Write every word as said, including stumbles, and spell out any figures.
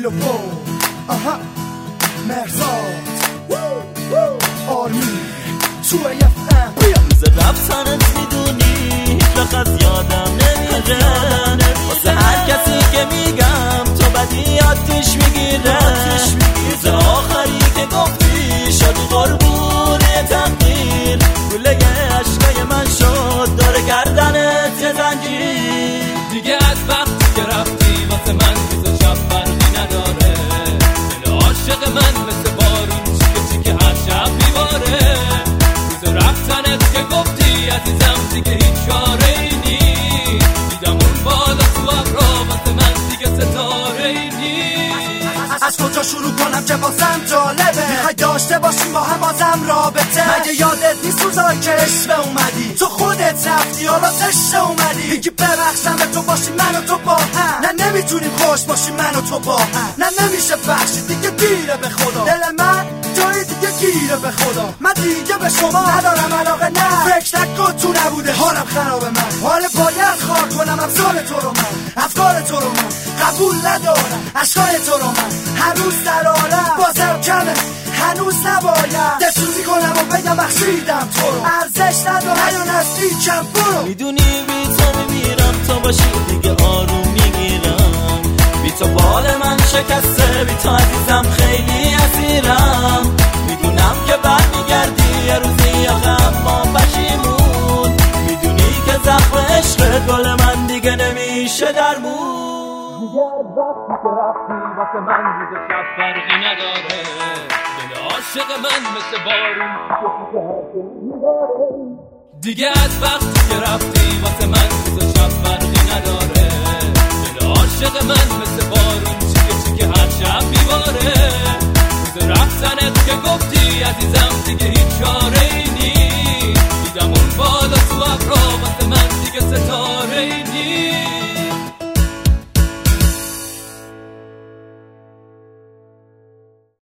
کیلو پو آها مرزاد آرمی تو ایفم روز رفتنت میدونی هیچ وقت از یادم نمیره واسه هر کسی که میگم تو بدی آتیش میگیره روز آخری که گفتی شد قربون تقدیر گله عشقای من شد داره گردنت یه زنجیر دیگه از وقتی که رفتی واسه من روز و شب فرقی نداره دل عاشق من مثل بارون چیکه چیکه هر شب میباره روز رفتنت که گفتی عزیزم دیگه هیچ چاره ای نیست دیدم اون بالا تو ابرا واسه من دیگه ستاره ای نیست از کجا شروع کنم که بازم جالبه میخوای داشته باشیم با هم بازم رابطه مگه یادت نیست روزایی که عشق اومدی تو خودت رفتی حالا زشته اومدی میگی ببخشم به تو باشی من و تو با هم نه نمیتونیم خوش باشیم من و تو با هم نه نمیشه بخشید دیگه دیره به خدا دل من جای دیگه گیره به خدا من دیگه به شما ندارم علاقه نه فکر نکن تو نبوده حالم خرابه من حالا باید خار کنم افکار تو رو من افکار تو رو من قبول ندارم اشکای تو رو من هنوز در عالم بازم کمه هنوز نباید دلسوزی کنم و بگم بخشیدم تو رو ارزش نداره یا نزدیکم برو میدونی بی تو میمیرم تو باشی دیگه آروم میگیرم بی تو بال من شکسته بی تو عزیزم خیلی اسیرم میدونم که برمیگردی یه روزی یا غم ما پشیمون میدونی که زخم عشق گل من دیگه نمیشه درمون دیگه از وقتی که رفتی واسه من روز و شب فرقی نداره دل عاشق من مثل بارون چیکه چیکه هر شب میباره دیگه از وقتی که رفتی واسه من روز و شب فرقی نداره دل عاشق من مثل بارون چیکه چیکه هر شب میباره روز رفتنت که گفتی عزیزم